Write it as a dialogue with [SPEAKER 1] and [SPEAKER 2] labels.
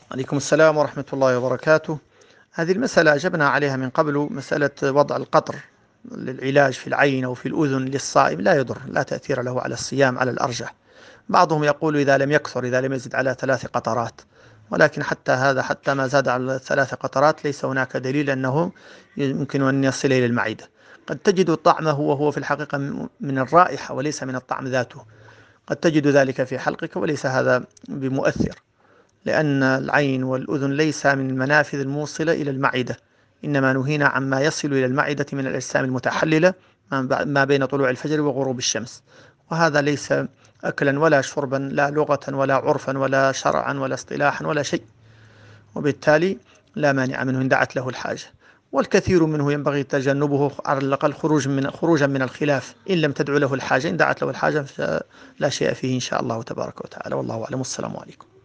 [SPEAKER 1] عليكم السلام ورحمة الله وبركاته. هذه المسألة أجبنا عليها من قبل، مسألة وضع القطر للعلاج في العين أو في الأذن للصائم لا يضر، لا تأثير له على الصيام على الأرجح. بعضهم يقول إذا لم يكثر، إذا لم يزد على 3 قطرات، ولكن حتى ما زاد على 3 قطرات ليس هناك دليل أنه يمكن أن يصل إلى المعدة. قد تجد طعمه وهو في الحقيقة من الرائحة وليس من الطعم ذاته، قد تجد ذلك في حلقك وليس هذا بمؤثر، لأن العين والأذن ليس من المنافذ الموصلة إلى المعدة، إنما نهينا عما يصل إلى المعدة من الأجسام المتحللة ما بين طلوع الفجر وغروب الشمس، وهذا ليس أكلا ولا شربا، لا لغة ولا عرفا ولا شرعا ولا اصطلاحا ولا شيء، وبالتالي لا مانع منه إن دعت له الحاجة. والكثير منه ينبغي تجنبه على الأقل خروجا من الخلاف، إن لم تدع له الحاجة، إن دعت له الحاجة فلا شيء فيه إن شاء الله تبارك وتعالى، والله أعلم. السلام عليكم.